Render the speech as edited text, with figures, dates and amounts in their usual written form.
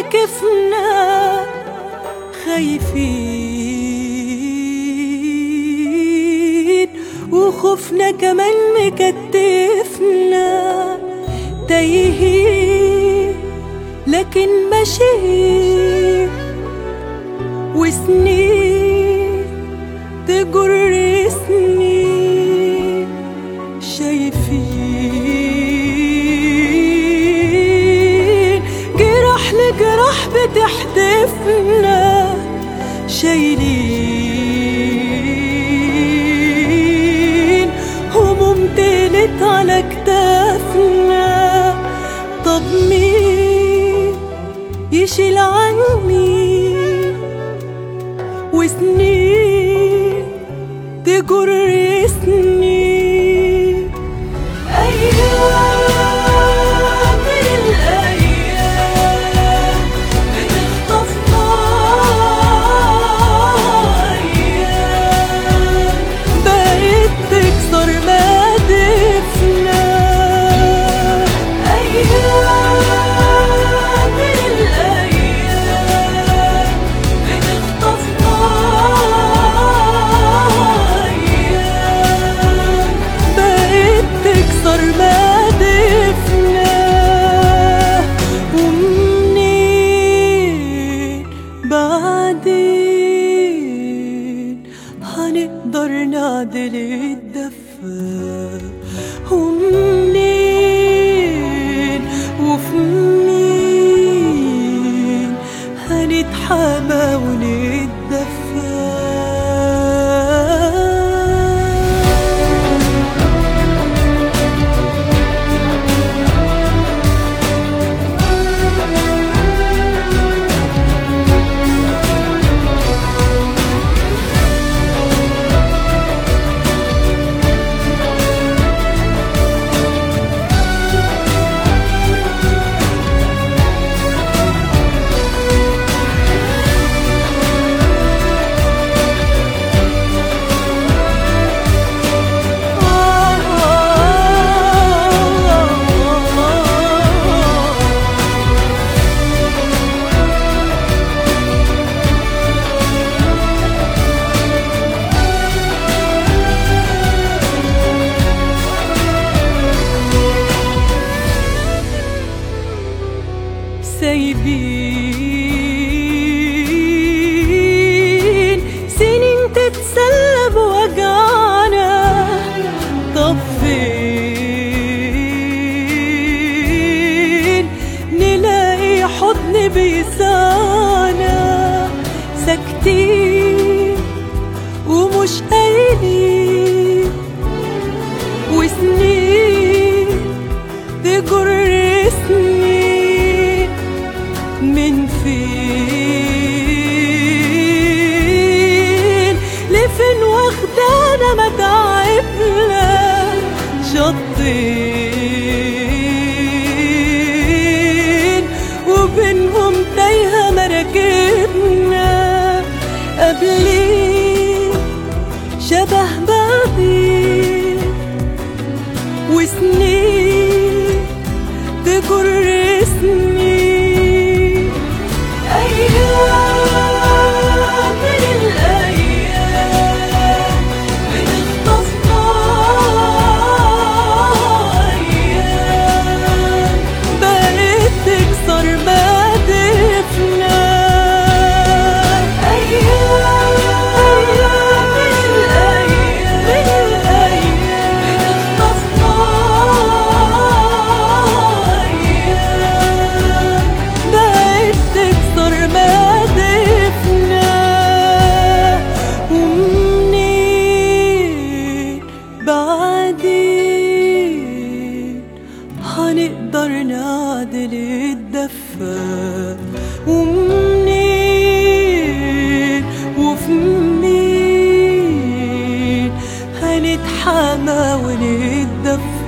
مواقفنا خايفين، وخوفنا كمان مكتفنا تايهين، لكن ماشيين وسنين تجر سنين شايفين، جراح لجراح بتحدفنا شايلين، هموم تقلت على كتافنا. طب مين يشيل عني وسنين تجر سنين؟ أيام من الأيام بتخطفنا، أيام بقت تكسر مادفنا، أيام من الأيام بتخطفنا، أيام بقت تكسر مادفنا. ومنين بعدين هنقدر نعدل الدفة؟ ومنين وفي مين هنتحامى ونتدفى؟ سايبين سنين تتسلى بوجعنا، طب فين نلاقي حضن بيسعنا؟ ساكتين ومش قايلين، وسنين تجر سنين من فين لفين واخدانا متاعبنا؟ شطين وبينهم تايهة مراكبنا، قابلين شبه بعضين، وسنين تجر سنين. أيام من الأيام بتخطفنا، أيام بقت تكسر مادفنا، أيام من الأيام بتخطفنا، أيام بقت تكسر مادفنا. ومنين بعدين هنقدر نعدل الدفة؟ ومنين وفي مين هنتحامى ونتدفى؟